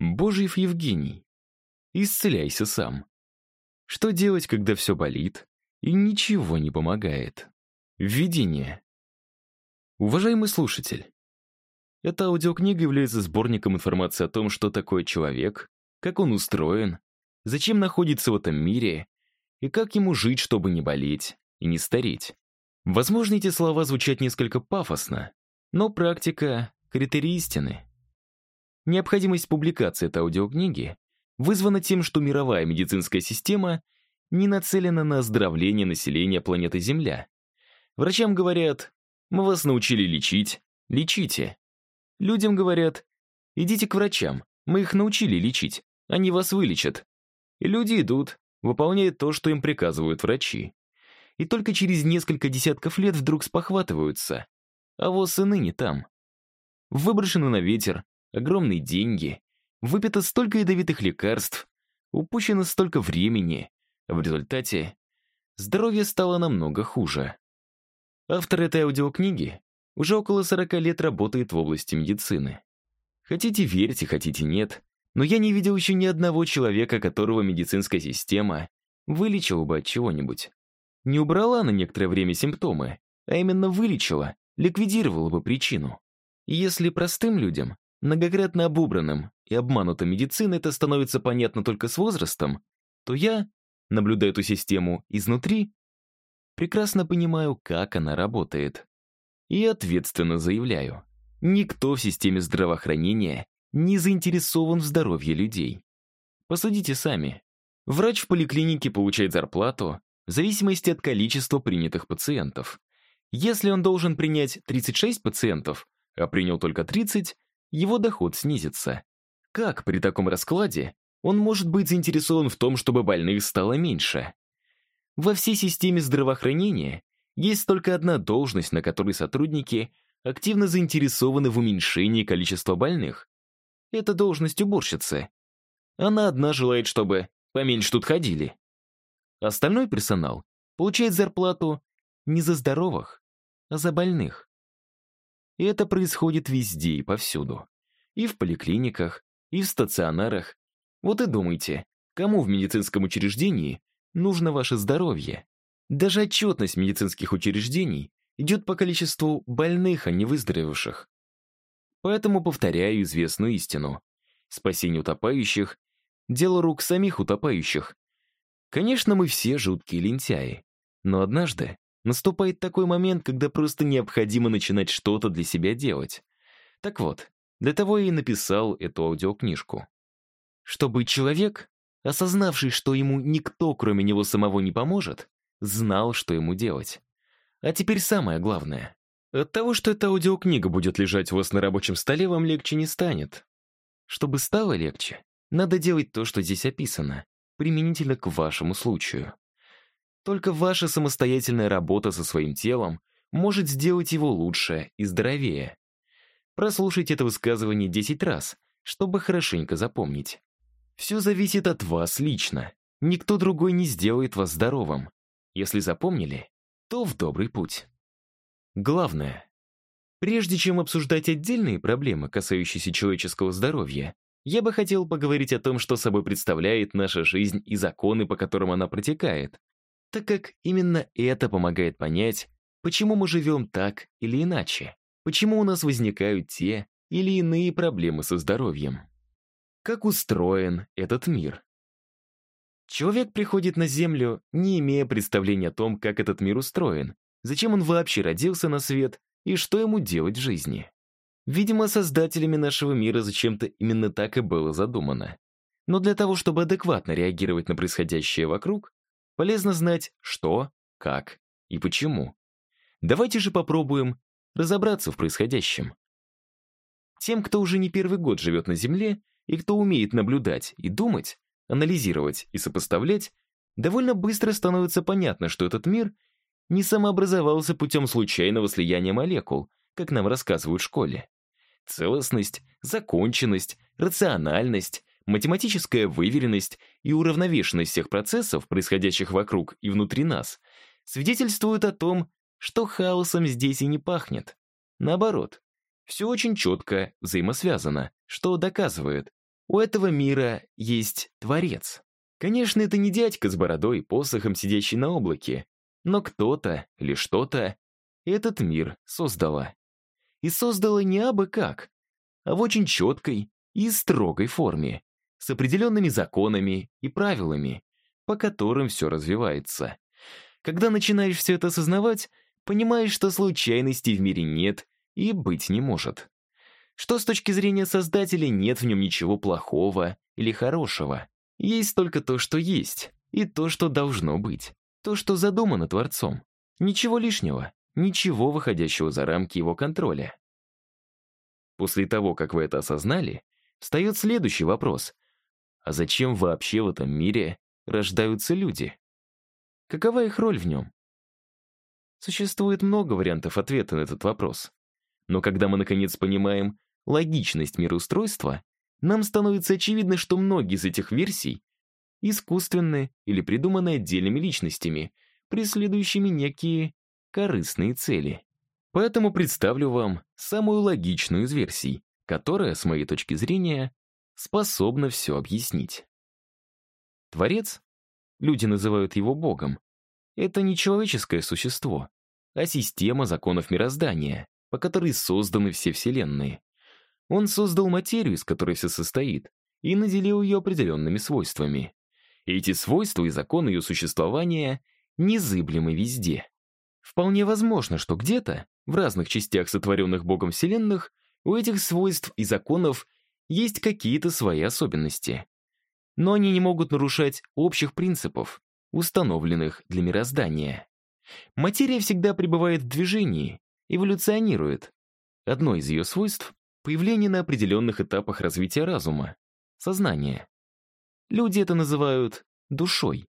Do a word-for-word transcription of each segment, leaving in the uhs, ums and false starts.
Божьев Евгений. Исцеляйся сам. Что делать, когда все болит и ничего не помогает? Введение. Уважаемый слушатель, эта аудиокнига является сборником информации о том, что такое человек, как он устроен, зачем находится в этом мире и как ему жить, чтобы не болеть и не стареть. Возможно, эти слова звучат несколько пафосно, но практика — критерий истины. Необходимость публикации этой аудиокниги вызвана тем, что мировая медицинская система не нацелена на оздоровление населения планеты Земля. Врачам говорят: «Мы вас научили лечить, лечите». Людям говорят: «Идите к врачам, мы их научили лечить, они вас вылечат». И люди идут, выполняют то, что им приказывают врачи. И только через несколько десятков лет вдруг спохватываются. А воз и ныне там. Выброшены на ветер огромные деньги, выпито столько ядовитых лекарств, упущено столько времени, а в результате здоровье стало намного хуже. Автор этой аудиокниги уже около сорока лет работает в области медицины. Хотите верьте, хотите нет, но я не видел еще ни одного человека, которого медицинская система вылечила бы от чего-нибудь. Не убрала на некоторое время симптомы, а именно вылечила, ликвидировала бы причину. И если простым людям, многократно обубранным и обманутым медициной, это становится понятно только с возрастом, то я, наблюдая эту систему изнутри, прекрасно понимаю, как она работает. И ответственно заявляю: никто в системе здравоохранения не заинтересован в здоровье людей. Посудите сами. Врач в поликлинике получает зарплату в зависимости от количества принятых пациентов. Если он должен принять тридцать шесть пациентов, а принял только тридцать, его доход снизится. Как при таком раскладе он может быть заинтересован в том, чтобы больных стало меньше? Во всей системе здравоохранения есть только одна должность, на которой сотрудники активно заинтересованы в уменьшении количества больных. Это должность уборщицы. Она одна желает, чтобы поменьше тут ходили. Остальной персонал получает зарплату не за здоровых, а за больных. И это происходит везде и повсюду. И в поликлиниках, и в стационарах. Вот и думайте, кому в медицинском учреждении нужно ваше здоровье. Даже отчетность медицинских учреждений идет по количеству больных, а не выздоровевших. Поэтому повторяю известную истину. Спасение утопающих — дело рук самих утопающих. Конечно, мы все жуткие лентяи, но однажды наступает такой момент, когда просто необходимо начинать что-то для себя делать. Так вот, для того я и написал эту аудиокнижку. Чтобы человек, осознавший, что ему никто, кроме него самого, не поможет, знал, что ему делать. А теперь самое главное. От того, что эта аудиокнига будет лежать у вас на рабочем столе, вам легче не станет. Чтобы стало легче, надо делать то, что здесь описано, применительно к вашему случаю. Только ваша самостоятельная работа со своим телом может сделать его лучше и здоровее. Прослушайте это высказывание десять раз, чтобы хорошенько запомнить. Все зависит от вас лично. Никто другой не сделает вас здоровым. Если запомнили, то в добрый путь. Главное, прежде чем обсуждать отдельные проблемы, касающиеся человеческого здоровья, я бы хотел поговорить о том, что собой представляет наша жизнь и законы, по которым она протекает, так как именно это помогает понять, почему мы живем так или иначе, почему у нас возникают те или иные проблемы со здоровьем. Как устроен этот мир? Человек приходит на Землю, не имея представления о том, как этот мир устроен, зачем он вообще родился на свет и что ему делать в жизни. Видимо, создателями нашего мира зачем-то именно так и было задумано. Но для того, чтобы адекватно реагировать на происходящее вокруг, полезно знать, что, как и почему. Давайте же попробуем разобраться в происходящем. Тем, кто уже не первый год живет на Земле и кто умеет наблюдать и думать, анализировать и сопоставлять, довольно быстро становится понятно, что этот мир не самообразовался путем случайного слияния молекул, как нам рассказывают в школе. Целостность, законченность, рациональность, математическая выверенность и уравновешенность всех процессов, происходящих вокруг и внутри нас, свидетельствуют о том, что хаосом здесь и не пахнет. Наоборот, все очень четко взаимосвязано, что доказывает, У этого мира есть Творец. Конечно, это не дядька с бородой и посохом, сидящий на облаке, но кто-то или что-то этот мир создало. И создало не абы как, а в очень четкой и строгой форме, с определенными законами и правилами, по которым все развивается. Когда начинаешь все это осознавать, понимаешь, что случайностей в мире нет и быть не может. Что с точки зрения Создателя нет в нем ничего плохого или хорошего. Есть только то, что есть, и то, что должно быть. То, что задумано Творцом. Ничего лишнего, ничего выходящего за рамки его контроля. После того, как вы это осознали, встает следующий вопрос. А зачем вообще в этом мире рождаются люди? Какова их роль в нем? Существует много вариантов ответа на этот вопрос. Но когда мы наконец понимаем логичность мироустройства, нам становится очевидно, что многие из этих версий искусственны или придуманы отдельными личностями, преследующими некие корыстные цели. Поэтому представлю вам самую логичную из версий, которая, с моей точки зрения, способна все объяснить. Творец, люди называют его Богом, это не человеческое существо, а система законов мироздания, по которой созданы все вселенные. Он создал материю, из которой все состоит, и наделил ее определенными свойствами. И эти свойства и законы ее существования незыблемы везде. Вполне возможно, что где-то, в разных частях сотворенных Богом вселенных, у этих свойств и законов есть какие-то свои особенности. Но они не могут нарушать общих принципов, установленных для мироздания. Материя всегда пребывает в движении, эволюционирует. Одно из ее свойств — появление на определенных этапах развития разума, сознания. Люди это называют душой.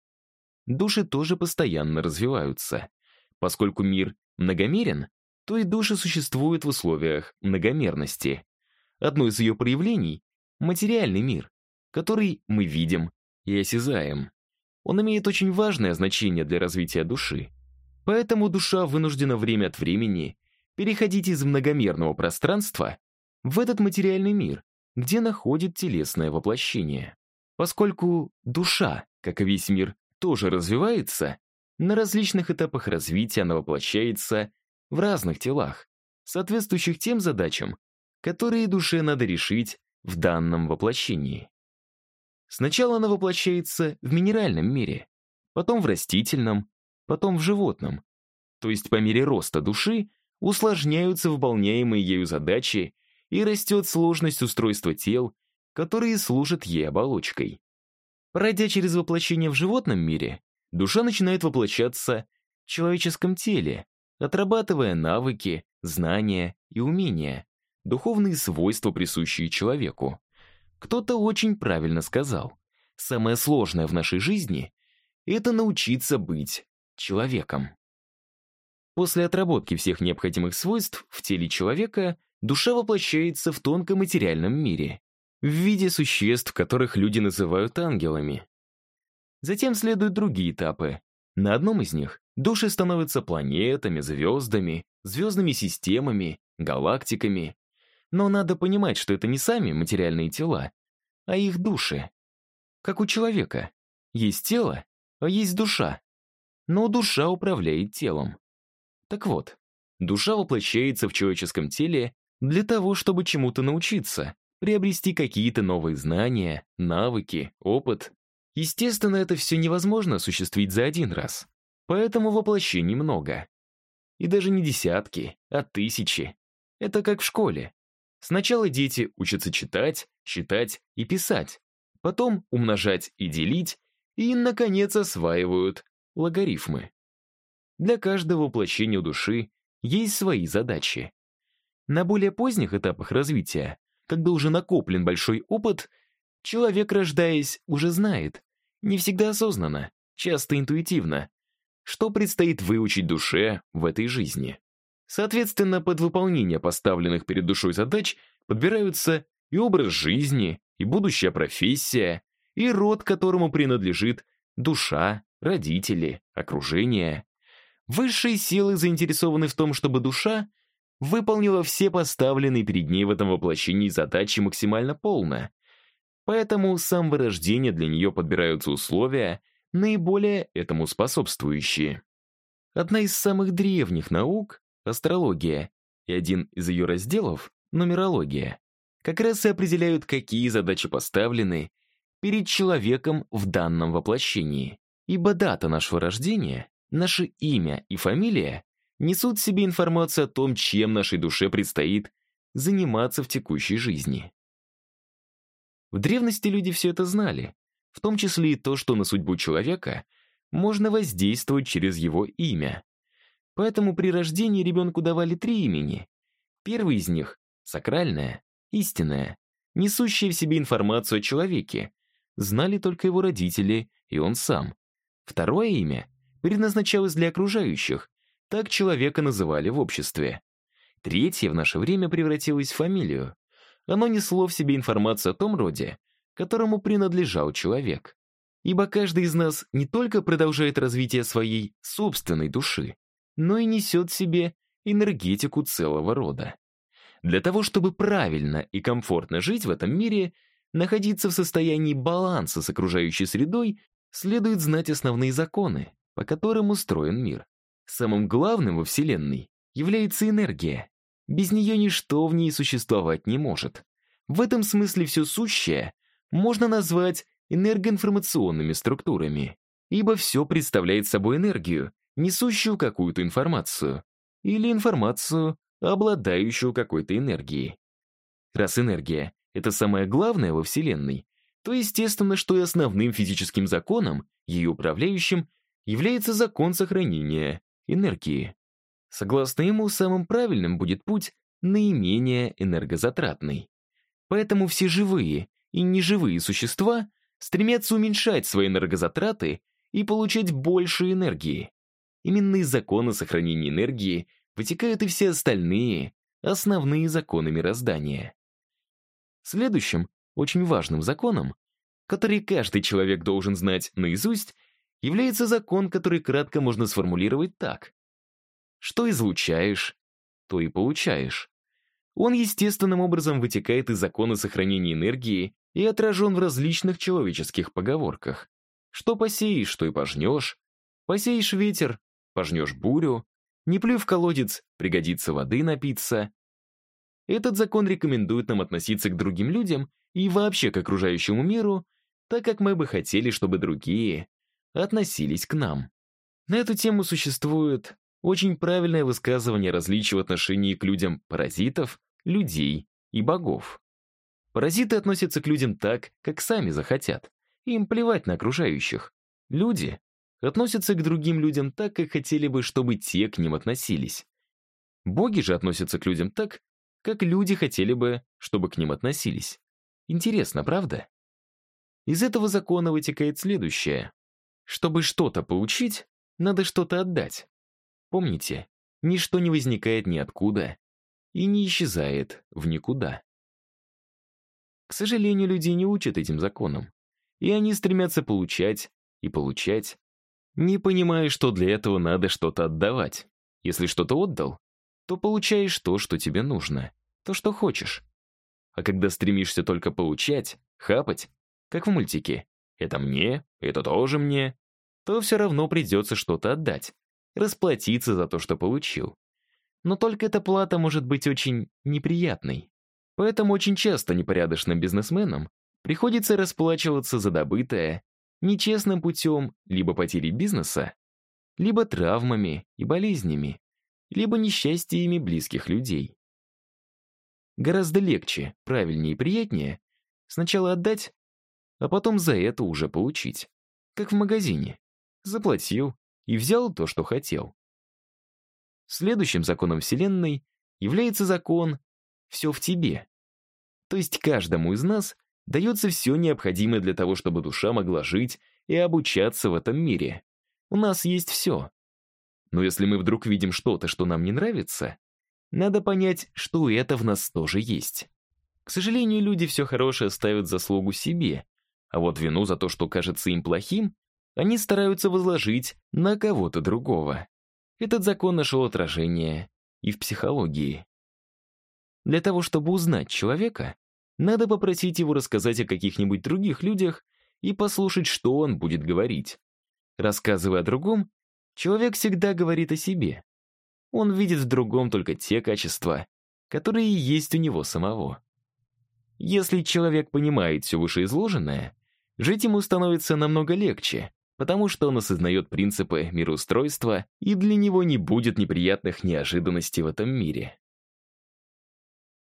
Души тоже постоянно развиваются. Поскольку мир многомерен, то и души существуют в условиях многомерности. Одно из ее проявлений — материальный мир, который мы видим и осязаем. Он имеет очень важное значение для развития души. Поэтому душа вынуждена время от времени переходить из многомерного пространства в этот материальный мир, где находит телесное воплощение. Поскольку душа, как и весь мир, тоже развивается, на различных этапах развития она воплощается в разных телах, соответствующих тем задачам, которые душе надо решить в данном воплощении. Сначала она воплощается в минеральном мире, потом в растительном, потом в животном. То есть по мере роста души усложняются выполняемые ею задачи и растет сложность устройства тел, которые служат ей оболочкой. Пройдя через воплощение в животном мире, душа начинает воплощаться в человеческом теле, отрабатывая навыки, знания и умения, духовные свойства, присущие человеку. Кто-то очень правильно сказал: самое сложное в нашей жизни — это научиться быть человеком. После отработки всех необходимых свойств в теле человека душа воплощается в тонком материальном мире, в виде существ, которых люди называют ангелами. Затем следуют другие этапы. На одном из них души становятся планетами, звездами, звездными системами, галактиками. Но надо понимать, что это не сами материальные тела, а их души. Как у человека. Есть тело, а есть душа. Но душа управляет телом. Так вот, душа воплощается в человеческом теле для того, чтобы чему-то научиться, приобрести какие-то новые знания, навыки, опыт. Естественно, это все невозможно осуществить за один раз. Поэтому воплощений много. И даже не десятки, а тысячи. Это как в школе. Сначала дети учатся читать, считать и писать, потом умножать и делить, и, наконец, осваивают логарифмы. Для каждого воплощения души есть свои задачи. На более поздних этапах развития, когда уже накоплен большой опыт, человек, рождаясь, уже знает, не всегда осознанно, часто интуитивно, что предстоит выучить душе в этой жизни. Соответственно, под выполнение поставленных перед душой задач подбираются и образ жизни, и будущая профессия, и род, которому принадлежит душа, родители, окружение. Высшие силы заинтересованы в том, чтобы душа выполнила все поставленные перед ней в этом воплощении задачи максимально полно, Поэтому с самого рождения для нее подбираются условия, наиболее этому способствующие. Одна из самых древних наук — астрология, и один из ее разделов — нумерология, как раз и определяют, какие задачи поставлены перед человеком в данном воплощении. Ибо дата нашего рождения, наше имя и фамилия несут в себе информацию о том, чем нашей душе предстоит заниматься в текущей жизни. В древности люди все это знали, в том числе и то, что на судьбу человека можно воздействовать через его имя. Поэтому при рождении ребенку давали три имени. Первый из них — сакральное, истинное, несущее в себе информацию о человеке. Знали только его родители и он сам. Второе имя предназначалось для окружающих, так человека называли в обществе. Третье в наше время превратилось в фамилию. Оно несло в себе информацию о том роде, которому принадлежал человек. Ибо каждый из нас не только продолжает развитие своей собственной души, но и несет в себе энергетику целого рода. Для того, чтобы правильно и комфортно жить в этом мире, находиться в состоянии баланса с окружающей средой, следует знать основные законы, по которым устроен мир. Самым главным во Вселенной является энергия. Без нее ничто в ней существовать не может. В этом смысле все сущее можно назвать энергоинформационными структурами, ибо все представляет собой энергию, несущую какую-то информацию, или информацию, обладающую какой-то энергией. Раз энергия — это самое главное во Вселенной, то естественно, что и основным физическим законом, ее управляющим, является закон сохранения энергии. Согласно ему, самым правильным будет путь наименее энергозатратный. Поэтому все живые и неживые существа стремятся уменьшать свои энергозатраты и получать больше энергии. Именно из закона сохранения энергии вытекают и все остальные основные законы мироздания. Следующим, очень важным законом, который каждый человек должен знать наизусть, является закон, который кратко можно сформулировать так. Что излучаешь, то и получаешь. Он естественным образом вытекает из закона сохранения энергии и отражен в различных человеческих поговорках. Что посеешь, то и пожнешь. Посеешь ветер, пожнешь бурю. Не плюй в колодец, пригодится воды напиться. Этот закон рекомендует нам относиться к другим людям и вообще к окружающему миру, так как мы бы хотели, чтобы другие относились к нам. На эту тему существует очень правильное высказывание различий в отношении к людям паразитов, людей и богов. Паразиты относятся к людям так, как сами захотят. Им плевать на окружающих. Люди относятся к другим людям так, как хотели бы, чтобы те к ним относились. Боги же относятся к людям так, как люди хотели бы, чтобы к ним относились. Интересно, правда? Из этого закона вытекает следующее. Чтобы что-то получить, надо что-то отдать. Помните, ничто не возникает ниоткуда и не исчезает в никуда. К сожалению, людей не учат этим законам, и они стремятся получать и получать, не понимая, что для этого надо что-то отдавать. Если что-то отдал, то получаешь то, что тебе нужно, то, что хочешь. А когда стремишься только получать, хапать, как в мультике, это мне, это тоже мне, то все равно придется что-то отдать, расплатиться за то, что получил. Но только эта плата может быть очень неприятной. Поэтому очень часто непорядочным бизнесменам приходится расплачиваться за добытое нечестным путем либо потерей бизнеса, либо травмами и болезнями, либо несчастьями близких людей. Гораздо легче, правильнее и приятнее сначала отдать, а потом за это уже получить. Как в магазине. Заплатил и взял то, что хотел. Следующим законом Вселенной является закон «все в тебе». То есть каждому из нас дается все необходимое для того, чтобы душа могла жить и обучаться в этом мире. У нас есть все. Но если мы вдруг видим что-то, что нам не нравится, надо понять, что это в нас тоже есть. К сожалению, люди все хорошее ставят заслугу себе, а вот вину за то, что кажется им плохим, они стараются возложить на кого-то другого. Этот закон нашел отражение и в психологии. Для того, чтобы узнать человека, Надо попросить его рассказать о каких-нибудь других людях и послушать, что он будет говорить. Рассказывая о другом, человек всегда говорит о себе. Он видит в другом только те качества, которые есть у него самого. Если человек понимает все вышеизложенное, жить ему становится намного легче, потому что он осознает принципы мироустройства, и для него не будет неприятных неожиданностей в этом мире.